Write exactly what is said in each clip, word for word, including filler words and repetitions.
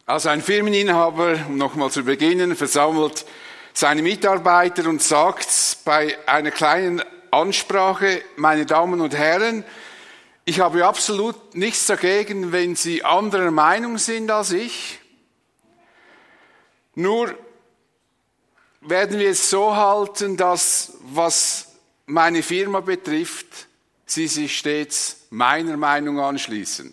Also ein Firmeninhaber, um nochmal zu beginnen, versammelt seine Mitarbeiter und sagt bei einer kleinen Ansprache: Meine Damen und Herren, ich habe absolut nichts dagegen, wenn Sie anderer Meinung sind als ich. Nur werden wir es so halten, dass, was meine Firma betrifft, Sie sich stets meiner Meinung anschließen.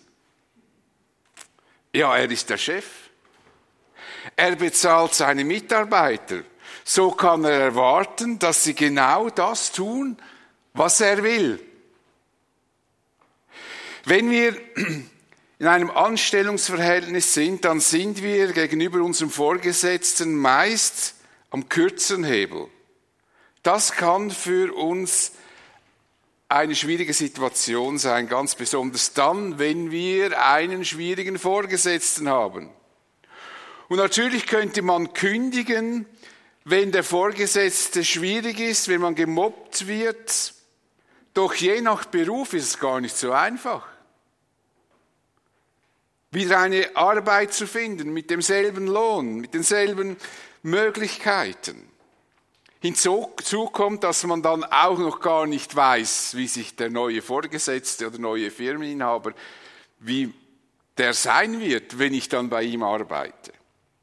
Ja, er ist der Chef. Er bezahlt seine Mitarbeiter. So kann er erwarten, dass sie genau das tun, was er will. Wenn wir in einem Anstellungsverhältnis sind, dann sind wir gegenüber unserem Vorgesetzten meist am kürzeren Hebel. Das kann für uns eine schwierige Situation sein, ganz besonders dann, wenn wir einen schwierigen Vorgesetzten haben. Und natürlich könnte man kündigen, wenn der Vorgesetzte schwierig ist, wenn man gemobbt wird. Doch je nach Beruf ist es gar nicht so einfach, wieder eine Arbeit zu finden mit demselben Lohn, mit denselben Möglichkeiten. Hinzu kommt, dass man dann auch noch gar nicht weiß, wie sich der neue Vorgesetzte oder neue Firmeninhaber, wie der sein wird, wenn ich dann bei ihm arbeite.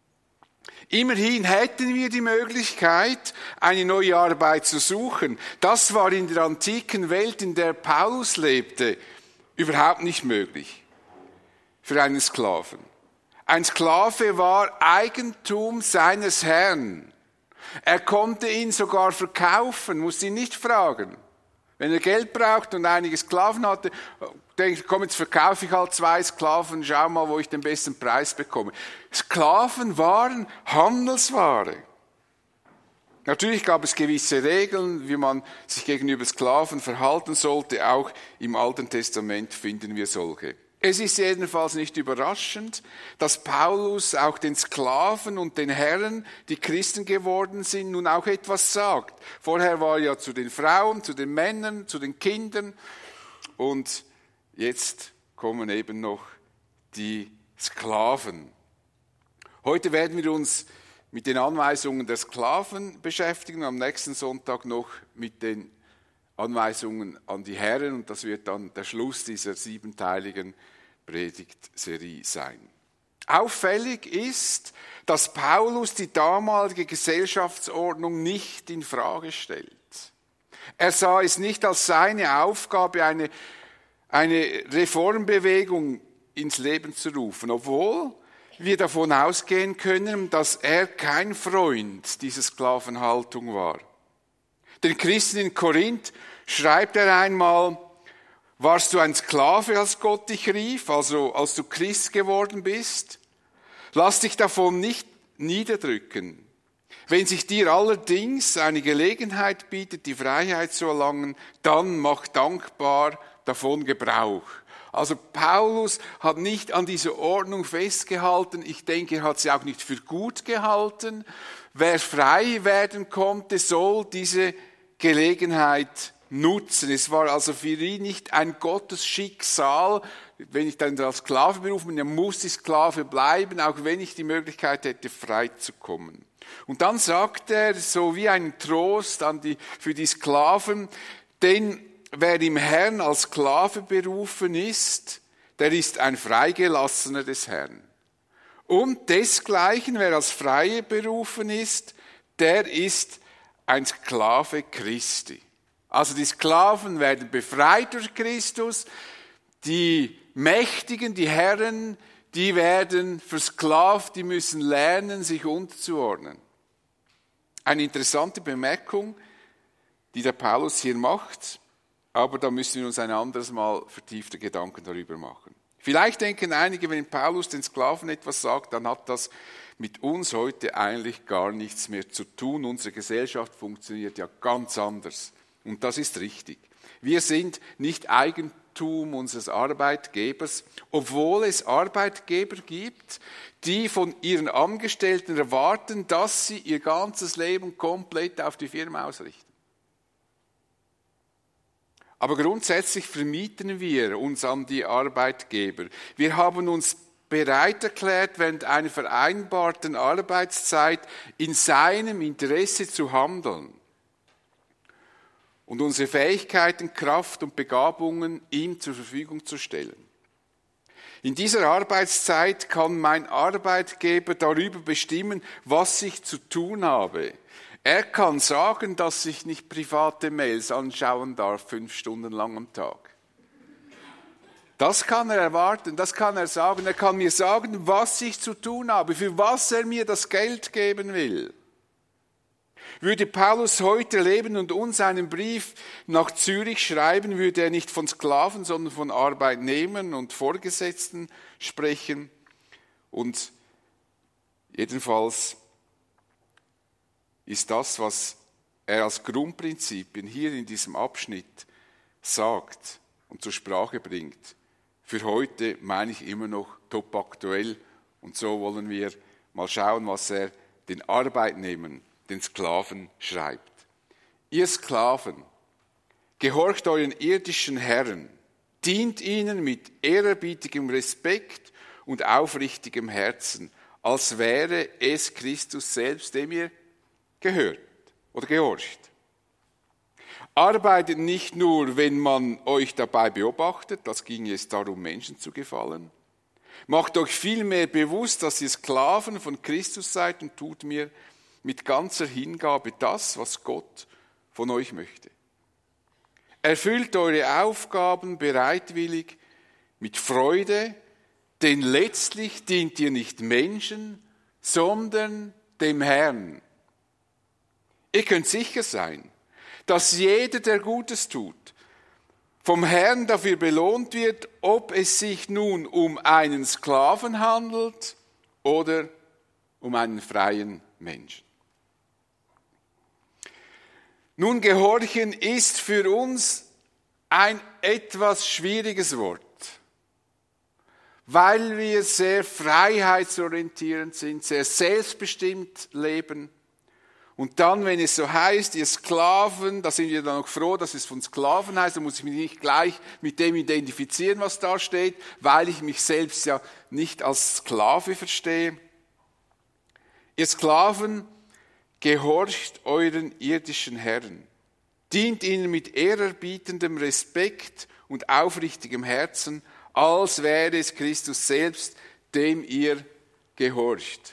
Immerhin hätten wir die Möglichkeit, eine neue Arbeit zu suchen. Das war in der antiken Welt, in der Paulus lebte, überhaupt nicht möglich für einen Sklaven. Ein Sklave war Eigentum seines Herrn. Er konnte ihn sogar verkaufen, musste ihn nicht fragen. Wenn er Geld braucht und einige Sklaven hatte, denkt, komm, jetzt verkaufe ich halt zwei Sklaven, schau mal, wo ich den besten Preis bekomme. Sklaven waren Handelsware. Natürlich gab es gewisse Regeln, wie man sich gegenüber Sklaven verhalten sollte. Auch im Alten Testament finden wir solche. Es ist jedenfalls nicht überraschend, dass Paulus auch den Sklaven und den Herren, die Christen geworden sind, nun auch etwas sagt. Vorher war er ja zu den Frauen, zu den Männern, zu den Kindern und jetzt kommen eben noch die Sklaven. Heute werden wir uns mit den Anweisungen der Sklaven beschäftigen, am nächsten Sonntag noch mit den Anweisungen an die Herren, und das wird dann der Schluss dieser siebenteiligen Predigtserie sein. Auffällig ist, dass Paulus die damalige Gesellschaftsordnung nicht in Frage stellt. Er sah es nicht als seine Aufgabe, eine, eine Reformbewegung ins Leben zu rufen, obwohl wir davon ausgehen können, dass er kein Freund dieser Sklavenhaltung war. Den Christen in Korinth schreibt er einmal: Warst du ein Sklave, als Gott dich rief, also als du Christ geworden bist? Lass dich davon nicht niederdrücken. Wenn sich dir allerdings eine Gelegenheit bietet, die Freiheit zu erlangen, dann mach dankbar davon Gebrauch. Also Paulus hat nicht an dieser Ordnung festgehalten. Ich denke, er hat sie auch nicht für gut gehalten. Wer frei werden konnte, soll diese Gelegenheit nutzen. Es war also für ihn nicht ein Gottesschicksal, wenn ich dann als Sklave berufen bin, dann muss ich Sklave bleiben, auch wenn ich die Möglichkeit hätte, frei zu kommen. Und dann sagt er, so wie ein Trost an die, für die Sklaven, denn wer im Herrn als Sklave berufen ist, der ist ein Freigelassener des Herrn. Und desgleichen, wer als Freie berufen ist, der ist ein Sklave Christi. Also die Sklaven werden befreit durch Christus, die Mächtigen, die Herren, die werden versklavt, die müssen lernen, sich unterzuordnen. Eine interessante Bemerkung, die der Paulus hier macht, aber da müssen wir uns ein anderes Mal vertiefte Gedanken darüber machen. Vielleicht denken einige, wenn Paulus den Sklaven etwas sagt, dann hat das mit uns heute eigentlich gar nichts mehr zu tun. Unsere Gesellschaft funktioniert ja ganz anders. Und das ist richtig. Wir sind nicht Eigentum unseres Arbeitgebers, obwohl es Arbeitgeber gibt, die von ihren Angestellten erwarten, dass sie ihr ganzes Leben komplett auf die Firma ausrichten. Aber grundsätzlich vermieten wir uns an die Arbeitgeber. Wir haben uns bereit erklärt, während einer vereinbarten Arbeitszeit in seinem Interesse zu handeln und unsere Fähigkeiten, Kraft und Begabungen ihm zur Verfügung zu stellen. In dieser Arbeitszeit kann mein Arbeitgeber darüber bestimmen, was ich zu tun habe. Er kann sagen, dass ich nicht private Mails anschauen darf, fünf Stunden lang am Tag. Das kann er erwarten, das kann er sagen. Er kann mir sagen, was ich zu tun habe, für was er mir das Geld geben will. Würde Paulus heute leben und uns einen Brief nach Zürich schreiben, würde er nicht von Sklaven, sondern von Arbeitnehmern und Vorgesetzten sprechen. Und jedenfalls ist das, was er als Grundprinzipien hier in diesem Abschnitt sagt und zur Sprache bringt, für heute meine ich immer noch top aktuell. Und so wollen wir mal schauen, was er den Arbeitnehmern, den Sklaven schreibt. Ihr Sklaven, gehorcht euren irdischen Herren, dient ihnen mit ehrerbietigem Respekt und aufrichtigem Herzen, als wäre es Christus selbst, dem ihr gehört oder gehorcht. Arbeitet nicht nur, wenn man euch dabei beobachtet, das ging es darum, Menschen zu gefallen. Macht euch vielmehr bewusst, dass ihr Sklaven von Christus seid und tut mir mit ganzer Hingabe das, was Gott von euch möchte. Erfüllt eure Aufgaben bereitwillig mit Freude, denn letztlich dient ihr nicht Menschen, sondern dem Herrn. Ihr könnt sicher sein, dass jeder, der Gutes tut, vom Herrn dafür belohnt wird, ob es sich nun um einen Sklaven handelt oder um einen freien Menschen. Nun, gehorchen ist für uns ein etwas schwieriges Wort, weil wir sehr freiheitsorientierend sind, sehr selbstbestimmt leben. Und dann, wenn es so heißt, ihr Sklaven, da sind wir dann noch froh, dass es von Sklaven heißt, da muss ich mich nicht gleich mit dem identifizieren, was da steht, weil ich mich selbst ja nicht als Sklave verstehe. Ihr Sklaven, gehorcht euren irdischen Herren, dient ihnen mit ehrerbietendem Respekt und aufrichtigem Herzen, als wäre es Christus selbst, dem ihr gehorcht.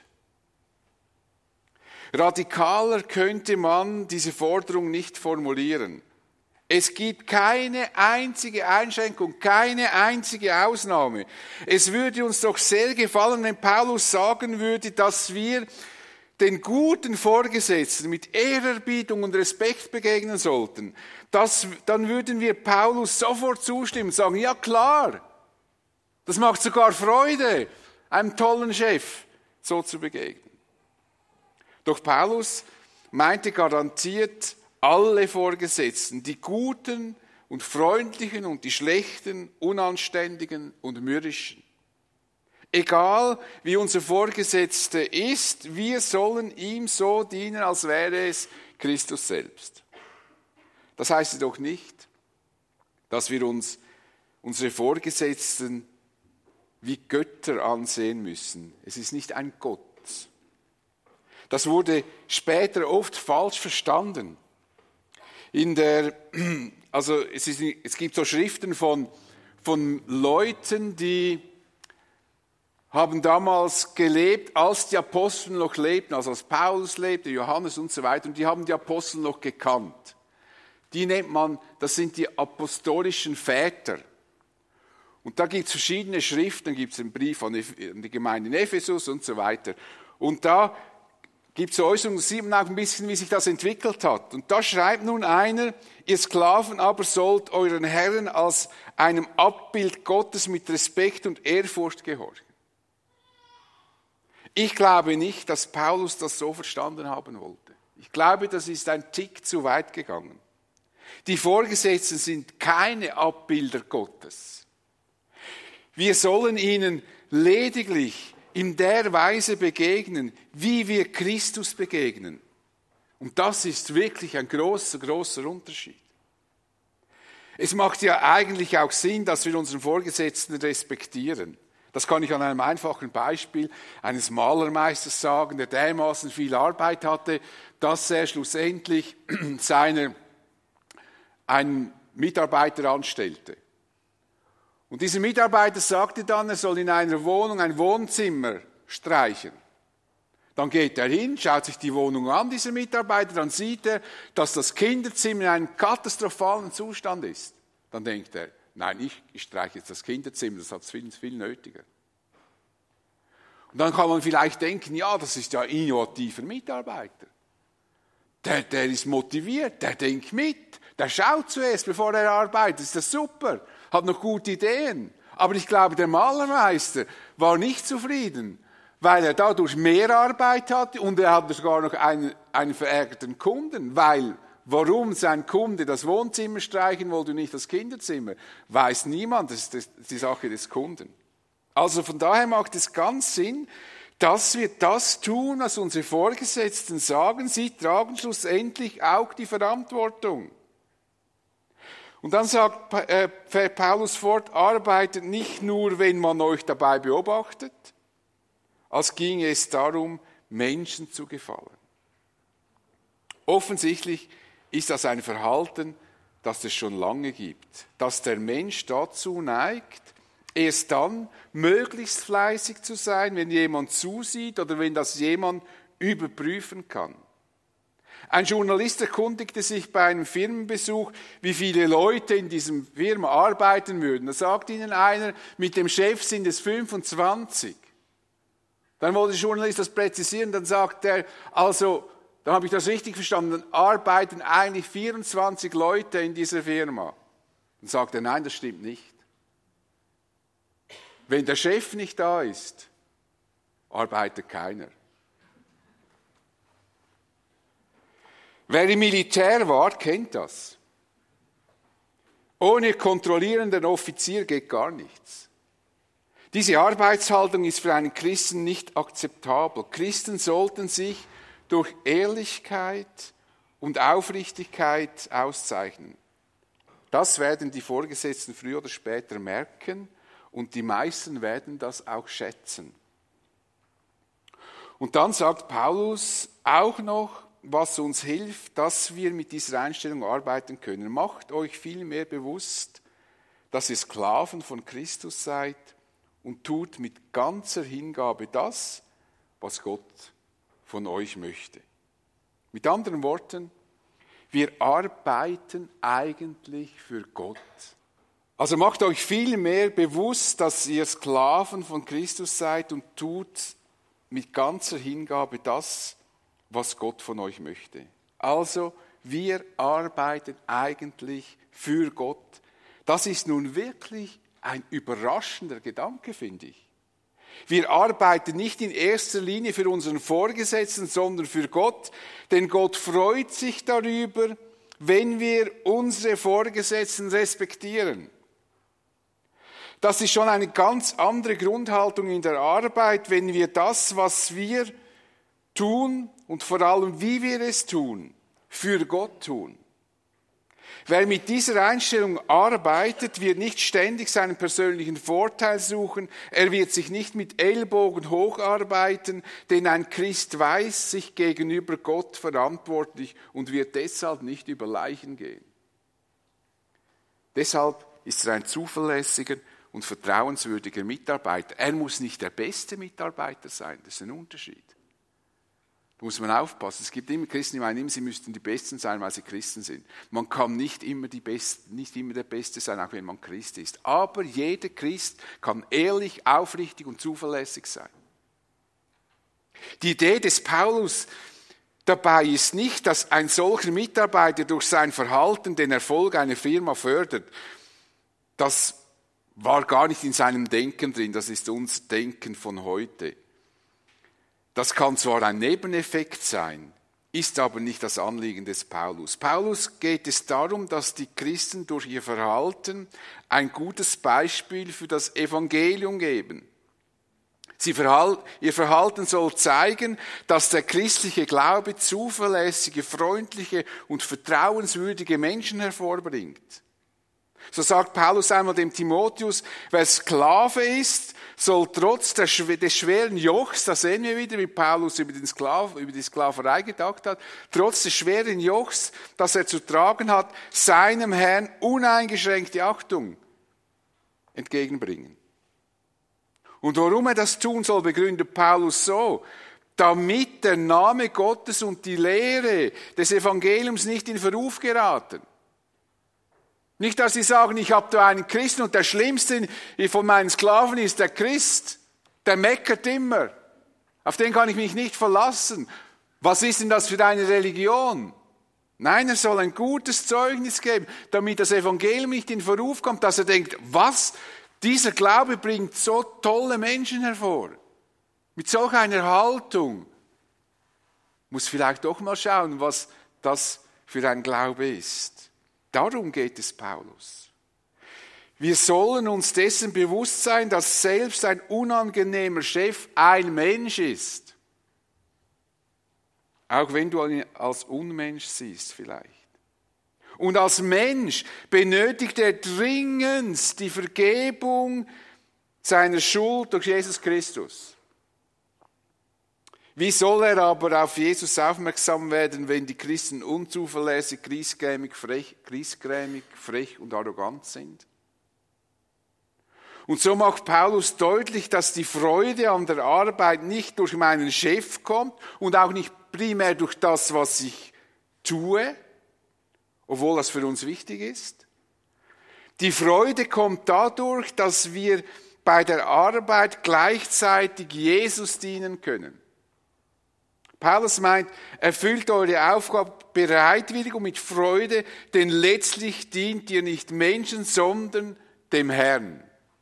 Radikaler könnte man diese Forderung nicht formulieren. Es gibt keine einzige Einschränkung, keine einzige Ausnahme. Es würde uns doch sehr gefallen, wenn Paulus sagen würde, dass wir den guten Vorgesetzten mit Ehrerbietung und Respekt begegnen sollten. Das, dann würden wir Paulus sofort zustimmen und sagen, ja klar, das macht sogar Freude, einem tollen Chef so zu begegnen. Doch Paulus meinte garantiert alle Vorgesetzten, die Guten und Freundlichen und die Schlechten, Unanständigen und Mürrischen. Egal wie unser Vorgesetzter ist, wir sollen ihm so dienen, als wäre es Christus selbst. Das heißt jedoch nicht, dass wir uns unsere Vorgesetzten wie Götter ansehen müssen. Es ist nicht ein Gott. Das wurde später oft falsch verstanden. In der, also es, ist, es gibt so Schriften von, von Leuten, die haben damals gelebt, als die Apostel noch lebten, also als Paulus lebte, Johannes und so weiter, und die haben die Apostel noch gekannt. Die nennt man, das sind die apostolischen Väter. Und da gibt es verschiedene Schriften, da gibt es einen Brief an die Gemeinde in Ephesus und so weiter. Und da gibt es so Äußerungen, da sieht man auch ein bisschen, wie sich das entwickelt hat. Und da schreibt nun einer, ihr Sklaven aber sollt euren Herren als einem Abbild Gottes mit Respekt und Ehrfurcht gehorchen. Ich glaube nicht, dass Paulus das so verstanden haben wollte. Ich glaube, das ist ein Tick zu weit gegangen. Die Vorgesetzten sind keine Abbilder Gottes. Wir sollen ihnen lediglich in der Weise begegnen, wie wir Christus begegnen. Und das ist wirklich ein großer, großer Unterschied. Es macht ja eigentlich auch Sinn, dass wir unseren Vorgesetzten respektieren. Das kann ich an einem einfachen Beispiel eines Malermeisters sagen, der dermaßen viel Arbeit hatte, dass er schlussendlich seiner, einen Mitarbeiter anstellte. Und dieser Mitarbeiter sagte dann, er soll in einer Wohnung ein Wohnzimmer streichen. Dann geht er hin, schaut sich die Wohnung an, dieser Mitarbeiter, dann sieht er, dass das Kinderzimmer in einem katastrophalen Zustand ist. Dann denkt er, nein, ich, ich streiche jetzt das Kinderzimmer, das hat es viel, viel nötiger. Und dann kann man vielleicht denken, ja, das ist ja ein innovativer Mitarbeiter. Der, der ist motiviert, der denkt mit, der schaut zuerst, bevor er arbeitet, ist das super, hat noch gute Ideen. Aber ich glaube, der Malermeister war nicht zufrieden, weil er dadurch mehr Arbeit hatte und er hatte sogar noch einen, einen verärgerten Kunden, weil warum sein Kunde das Wohnzimmer streichen wollte und nicht das Kinderzimmer, weiß niemand, das ist die Sache des Kunden. Also von daher macht es ganz Sinn, dass wir das tun, was unsere Vorgesetzten sagen, sie tragen schlussendlich auch die Verantwortung. Und dann sagt äh, Paulus fort, arbeitet nicht nur, wenn man euch dabei beobachtet, als ginge es darum, Menschen zu gefallen. Offensichtlich ist das ein Verhalten, das es schon lange gibt, dass der Mensch dazu neigt, erst dann möglichst fleißig zu sein, wenn jemand zusieht oder wenn das jemand überprüfen kann. Ein Journalist erkundigte sich bei einem Firmenbesuch, wie viele Leute in diesem Firma arbeiten würden. Da sagt ihnen einer, mit dem Chef sind es fünfundzwanzig. Dann wollte der Journalist das präzisieren, dann sagt er, also, dann habe ich das richtig verstanden, dann arbeiten eigentlich vierundzwanzig Leute in dieser Firma. Dann sagt er, nein, das stimmt nicht. Wenn der Chef nicht da ist, arbeitet keiner. Wer im Militär war, kennt das. Ohne kontrollierenden Offizier geht gar nichts. Diese Arbeitshaltung ist für einen Christen nicht akzeptabel. Christen sollten sich durch Ehrlichkeit und Aufrichtigkeit auszeichnen. Das werden die Vorgesetzten früher oder später merken und die meisten werden das auch schätzen. Und dann sagt Paulus auch noch, was uns hilft, dass wir mit dieser Einstellung arbeiten können. Macht euch vielmehr bewusst, dass ihr Sklaven von Christus seid und tut mit ganzer Hingabe das, was Gott von euch möchte. Mit anderen Worten, wir arbeiten eigentlich für Gott. Also macht euch vielmehr bewusst, dass ihr Sklaven von Christus seid und tut mit ganzer Hingabe das, was Gott von euch möchte. Also, wir arbeiten eigentlich für Gott. Das ist nun wirklich ein überraschender Gedanke, finde ich. Wir arbeiten nicht in erster Linie für unseren Vorgesetzten, sondern für Gott, denn Gott freut sich darüber, wenn wir unsere Vorgesetzten respektieren. Das ist schon eine ganz andere Grundhaltung in der Arbeit, wenn wir das, was wir tun und vor allem, wie wir es tun, für Gott tun. Wer mit dieser Einstellung arbeitet, wird nicht ständig seinen persönlichen Vorteil suchen, er wird sich nicht mit Ellbogen hocharbeiten, denn ein Christ weiß sich gegenüber Gott verantwortlich und wird deshalb nicht über Leichen gehen. Deshalb ist er ein zuverlässiger und vertrauenswürdiger Mitarbeiter. Er muss nicht der beste Mitarbeiter sein, das ist ein Unterschied. Da muss man aufpassen. Es gibt immer Christen, die meinen immer, sie müssten die Besten sein, weil sie Christen sind. Man kann nicht immer, die Besten, nicht immer der Beste sein, auch wenn man Christ ist. Aber jeder Christ kann ehrlich, aufrichtig und zuverlässig sein. Die Idee des Paulus dabei ist nicht, dass ein solcher Mitarbeiter durch sein Verhalten den Erfolg einer Firma fördert. Das war gar nicht in seinem Denken drin, das ist unser Denken von heute. Das kann zwar ein Nebeneffekt sein, ist aber nicht das Anliegen des Paulus. Paulus geht es darum, dass die Christen durch ihr Verhalten ein gutes Beispiel für das Evangelium geben. Sie verhalt, ihr Verhalten soll zeigen, dass der christliche Glaube zuverlässige, freundliche und vertrauenswürdige Menschen hervorbringt. So sagt Paulus einmal dem Timotheus, wer Sklave ist, soll trotz des schweren Jochs, das sehen wir wieder, wie Paulus über, den Sklav, über die Sklaverei gedacht hat, trotz des schweren Jochs, das er zu tragen hat, seinem Herrn uneingeschränkte Achtung entgegenbringen. Und warum er das tun soll, begründet Paulus so: damit der Name Gottes und die Lehre des Evangeliums nicht in Verruf geraten. Nicht, dass sie sagen, ich habe da einen Christen und der Schlimmste von meinen Sklaven ist der Christ, der meckert immer. Auf den kann ich mich nicht verlassen. Was ist denn das für eine Religion? Nein, er soll ein gutes Zeugnis geben, damit das Evangelium nicht in Verruf kommt, dass er denkt, was? Dieser Glaube bringt so tolle Menschen hervor. Mit solch einer Haltung. Muss vielleicht doch mal schauen, was das für ein Glaube ist. Darum geht es Paulus. Wir sollen uns dessen bewusst sein, dass selbst ein unangenehmer Chef ein Mensch ist. Auch wenn du ihn als Unmensch siehst vielleicht. Und als Mensch benötigt er dringend die Vergebung seiner Schuld durch Jesus Christus. Wie soll er aber auf Jesus aufmerksam werden, wenn die Christen unzuverlässig, griesgrämig, frech, griesgrämig, frech und arrogant sind? Und so macht Paulus deutlich, dass die Freude an der Arbeit nicht durch meinen Chef kommt und auch nicht primär durch das, was ich tue, obwohl das für uns wichtig ist. Die Freude kommt dadurch, dass wir bei der Arbeit gleichzeitig Jesus dienen können. Paulus meint, erfüllt eure Aufgabe bereitwillig und mit Freude, denn letztlich dient ihr nicht Menschen, sondern dem Herrn.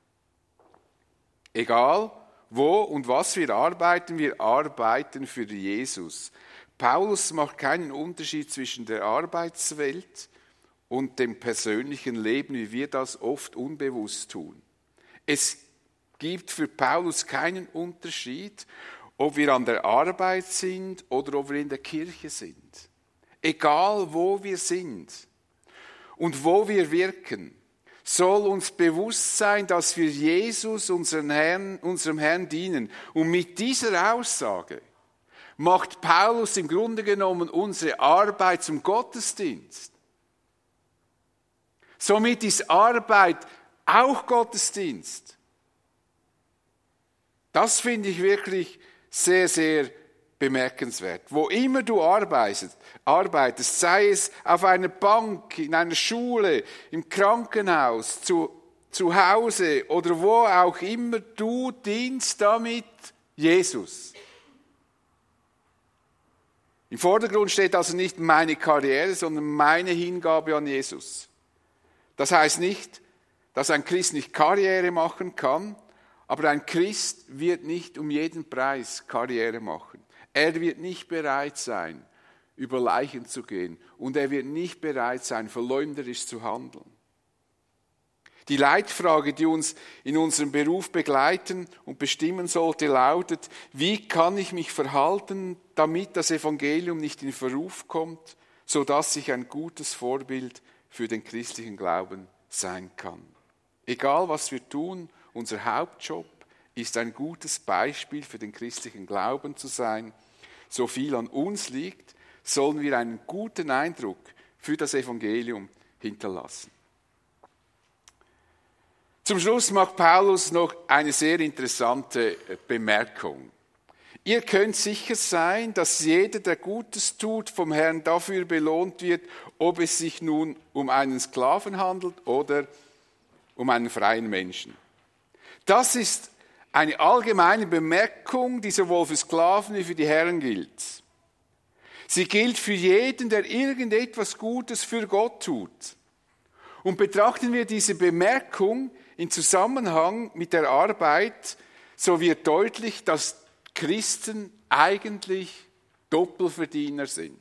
Egal, wo und was wir arbeiten, wir arbeiten für Jesus. Paulus macht keinen Unterschied zwischen der Arbeitswelt und dem persönlichen Leben, wie wir das oft unbewusst tun. Es gibt für Paulus keinen Unterschied, ob wir an der Arbeit sind oder ob wir in der Kirche sind. Egal, wo wir sind und wo wir wirken, soll uns bewusst sein, dass wir Jesus, unseren Herrn, unserem Herrn, dienen. Und mit dieser Aussage macht Paulus im Grunde genommen unsere Arbeit zum Gottesdienst. Somit ist Arbeit auch Gottesdienst. Das finde ich wirklich sehr, sehr bemerkenswert. Wo immer du arbeitest, arbeitest, sei es auf einer Bank, in einer Schule, im Krankenhaus, zu, zu Hause oder wo auch immer, du dienst damit Jesus. Im Vordergrund steht also nicht meine Karriere, sondern meine Hingabe an Jesus. Das heißt nicht, dass ein Christ nicht Karriere machen kann, aber ein Christ wird nicht um jeden Preis Karriere machen. Er wird nicht bereit sein, über Leichen zu gehen. Und er wird nicht bereit sein, verleumderisch zu handeln. Die Leitfrage, die uns in unserem Beruf begleiten und bestimmen sollte, lautet: Wie kann ich mich verhalten, damit das Evangelium nicht in Verruf kommt, sodass ich ein gutes Vorbild für den christlichen Glauben sein kann? Egal, was wir tun, unser Hauptjob ist ein gutes Beispiel für den christlichen Glauben zu sein. So viel an uns liegt, sollen wir einen guten Eindruck für das Evangelium hinterlassen. Zum Schluss macht Paulus noch eine sehr interessante Bemerkung. Ihr könnt sicher sein, dass jeder, der Gutes tut, vom Herrn dafür belohnt wird, ob es sich nun um einen Sklaven handelt oder um einen freien Menschen. Das ist eine allgemeine Bemerkung, die sowohl für Sklaven wie für die Herren gilt. Sie gilt für jeden, der irgendetwas Gutes für Gott tut. Und betrachten wir diese Bemerkung in Zusammenhang mit der Arbeit, so wird deutlich, dass Christen eigentlich Doppelverdiener sind.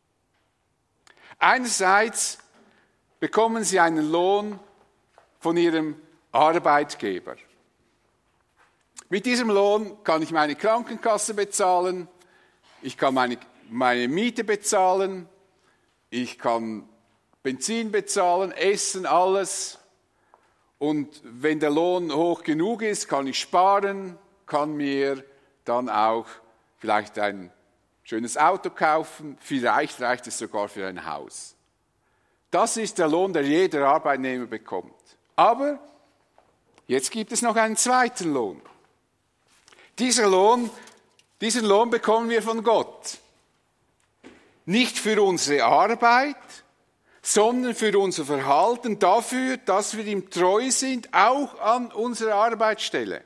Einerseits bekommen sie einen Lohn von ihrem Arbeitgeber. Mit diesem Lohn kann ich meine Krankenkasse bezahlen, ich kann meine, meine Miete bezahlen, ich kann Benzin bezahlen, essen, alles. Und wenn der Lohn hoch genug ist, kann ich sparen, kann mir dann auch vielleicht ein schönes Auto kaufen, vielleicht reicht es sogar für ein Haus. Das ist der Lohn, der jeder Arbeitnehmer bekommt. Aber jetzt gibt es noch einen zweiten Lohn. Dieser Lohn, diesen Lohn bekommen wir von Gott. Nicht für unsere Arbeit, sondern für unser Verhalten, dafür, dass wir ihm treu sind, auch an unserer Arbeitsstelle.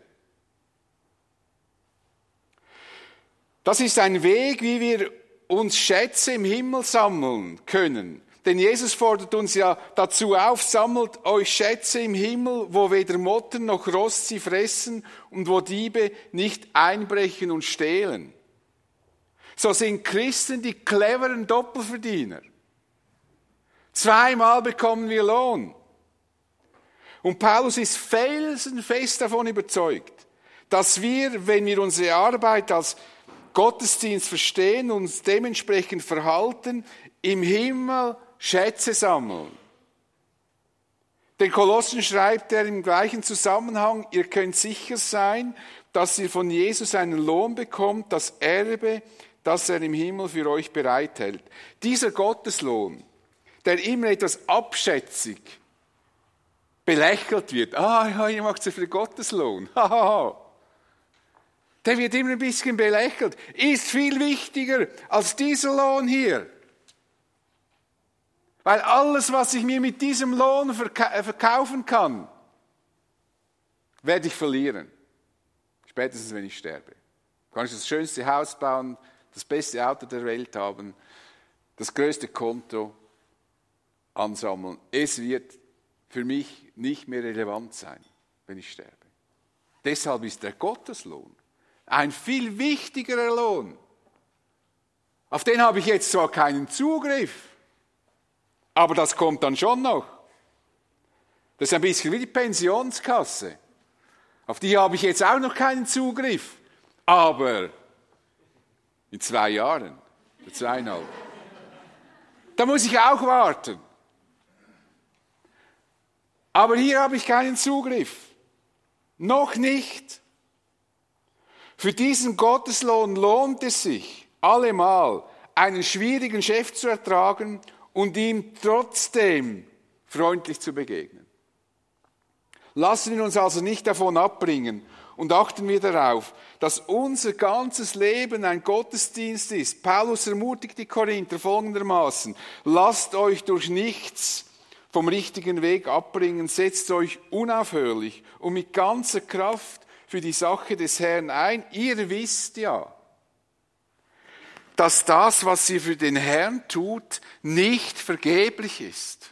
Das ist ein Weg, wie wir uns Schätze im Himmel sammeln können. Denn Jesus fordert uns ja dazu auf, sammelt euch Schätze im Himmel, wo weder Motten noch Rost sie fressen und wo Diebe nicht einbrechen und stehlen. So sind Christen die cleveren Doppelverdiener. Zweimal bekommen wir Lohn. Und Paulus ist felsenfest davon überzeugt, dass wir, wenn wir unsere Arbeit als Gottesdienst verstehen, uns dementsprechend verhalten, im Himmel Schätze sammeln. Den Kolossen schreibt er im gleichen Zusammenhang, ihr könnt sicher sein, dass ihr von Jesus einen Lohn bekommt, das Erbe, das er im Himmel für euch bereithält. Dieser Gotteslohn, der immer etwas abschätzig belächelt wird. Ah, ja, ihr macht so viel Gotteslohn. Der wird immer ein bisschen belächelt. Ist viel wichtiger als dieser Lohn hier. Weil alles, was ich mir mit diesem Lohn verka- verkaufen kann, werde ich verlieren. Spätestens, wenn ich sterbe. Kann ich das schönste Haus bauen, das beste Auto der Welt haben, das größte Konto ansammeln. Es wird für mich nicht mehr relevant sein, wenn ich sterbe. Deshalb ist der Gotteslohn ein viel wichtigerer Lohn. Auf den habe ich jetzt zwar keinen Zugriff, aber das kommt dann schon noch. Das ist ein bisschen wie die Pensionskasse. Auf die habe ich jetzt auch noch keinen Zugriff. Aber in zwei Jahren, oder zweieinhalb, da muss ich auch warten. Aber hier habe ich keinen Zugriff. Noch nicht. Für diesen Gotteslohn lohnt es sich, allemal einen schwierigen Chef zu ertragen und ihm trotzdem freundlich zu begegnen. Lassen wir uns also nicht davon abbringen und achten wir darauf, dass unser ganzes Leben ein Gottesdienst ist. Paulus ermutigt die Korinther folgendermaßen: Lasst euch durch nichts vom richtigen Weg abbringen, setzt euch unaufhörlich und mit ganzer Kraft für die Sache des Herrn ein. Ihr wisst ja, dass das, was ihr für den Herrn tut, nicht vergeblich ist.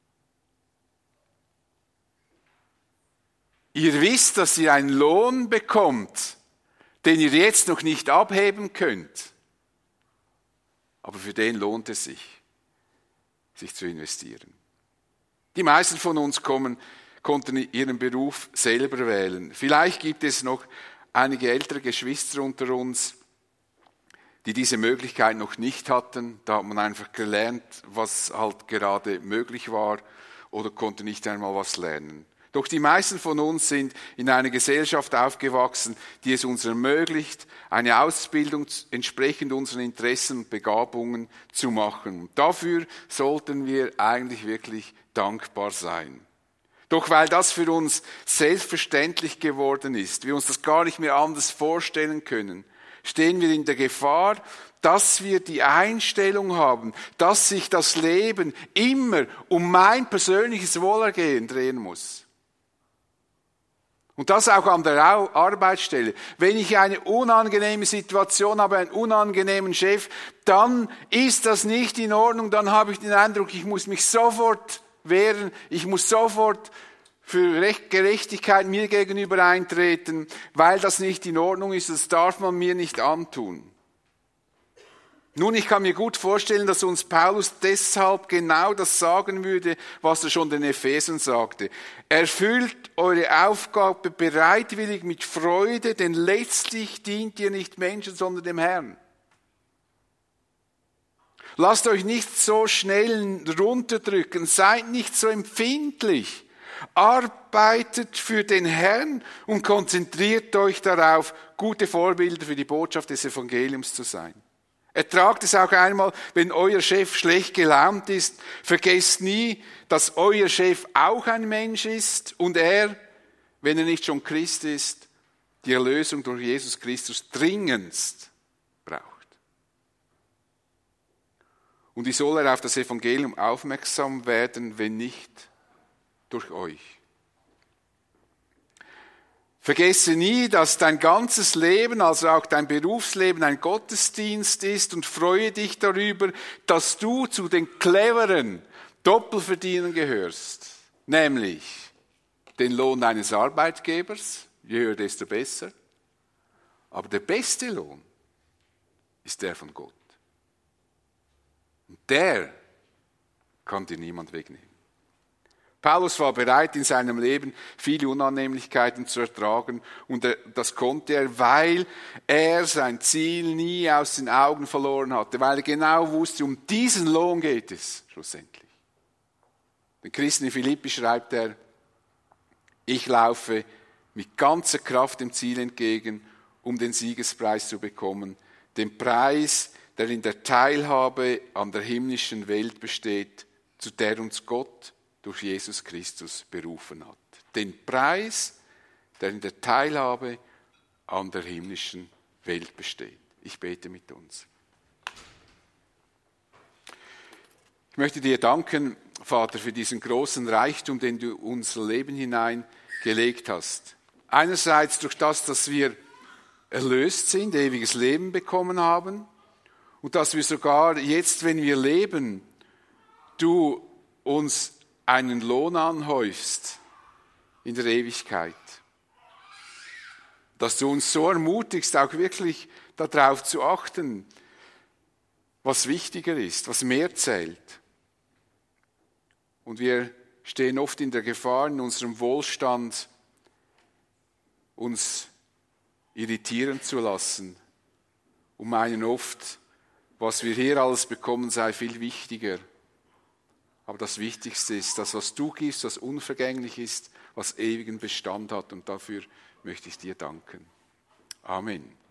Ihr wisst, dass ihr einen Lohn bekommt, den ihr jetzt noch nicht abheben könnt. Aber für den lohnt es sich, sich zu investieren. Die meisten von uns kommen, konnten ihren Beruf selber wählen. Vielleicht gibt es noch einige ältere Geschwister unter uns, die diese Möglichkeit noch nicht hatten. Da hat man einfach gelernt, was halt gerade möglich war, oder konnte nicht einmal was lernen. Doch die meisten von uns sind in einer Gesellschaft aufgewachsen, die es uns ermöglicht, eine Ausbildung entsprechend unseren Interessen und Begabungen zu machen. Dafür sollten wir eigentlich wirklich dankbar sein. Doch weil das für uns selbstverständlich geworden ist, wir uns das gar nicht mehr anders vorstellen können, stehen wir in der Gefahr, dass wir die Einstellung haben, dass sich das Leben immer um mein persönliches Wohlergehen drehen muss. Und das auch an der Arbeitsstelle. Wenn ich eine unangenehme Situation habe, einen unangenehmen Chef, dann ist das nicht in Ordnung. Dann habe ich den Eindruck, ich muss mich sofort wehren, ich muss sofort für Gerechtigkeit mir gegenüber eintreten, weil das nicht in Ordnung ist. Das darf man mir nicht antun. Nun, ich kann mir gut vorstellen, dass uns Paulus deshalb genau das sagen würde, was er schon den Ephesern sagte. Erfüllt eure Aufgabe bereitwillig mit Freude, denn letztlich dient ihr nicht Menschen, sondern dem Herrn. Lasst euch nicht so schnell runterdrücken, seid nicht so empfindlich. Arbeitet für den Herrn und konzentriert euch darauf, gute Vorbilder für die Botschaft des Evangeliums zu sein. Ertragt es auch einmal, wenn euer Chef schlecht gelaunt ist. Vergesst nie, dass euer Chef auch ein Mensch ist und er, wenn er nicht schon Christ ist, die Erlösung durch Jesus Christus dringendst braucht. Und wie soll er auf das Evangelium aufmerksam werden, wenn nicht durch euch? Vergesse nie, dass dein ganzes Leben, also auch dein Berufsleben, ein Gottesdienst ist und freue dich darüber, dass du zu den cleveren Doppelverdienern gehörst, nämlich den Lohn deines Arbeitgebers, je höher, desto besser, aber der beste Lohn ist der von Gott. Und der kann dir niemand wegnehmen. Paulus war bereit, in seinem Leben viele Unannehmlichkeiten zu ertragen und das konnte er, weil er sein Ziel nie aus den Augen verloren hatte, weil er genau wusste, um diesen Lohn geht es schlussendlich. Den Christen in Philippi schreibt er, ich laufe mit ganzer Kraft dem Ziel entgegen, um den Siegespreis zu bekommen, den Preis, der in der Teilhabe an der himmlischen Welt besteht, zu der uns Gott durch Jesus Christus berufen hat. Den Preis, der in der Teilhabe an der himmlischen Welt besteht. Ich bete mit uns. Ich möchte dir danken, Vater, für diesen großen Reichtum, den du in unser Leben hineingelegt hast. Einerseits durch das, dass wir erlöst sind, ewiges Leben bekommen haben und dass wir sogar jetzt, wenn wir leben, du uns einen Lohn anhäufst in der Ewigkeit. Dass du uns so ermutigst, auch wirklich darauf zu achten, was wichtiger ist, was mehr zählt. Und wir stehen oft in der Gefahr, in unserem Wohlstand uns irritieren zu lassen und meinen oft, was wir hier alles bekommen, sei viel wichtiger. Aber das Wichtigste ist, das, was du gibst, was unvergänglich ist, was ewigen Bestand hat. Und dafür möchte ich dir danken. Amen.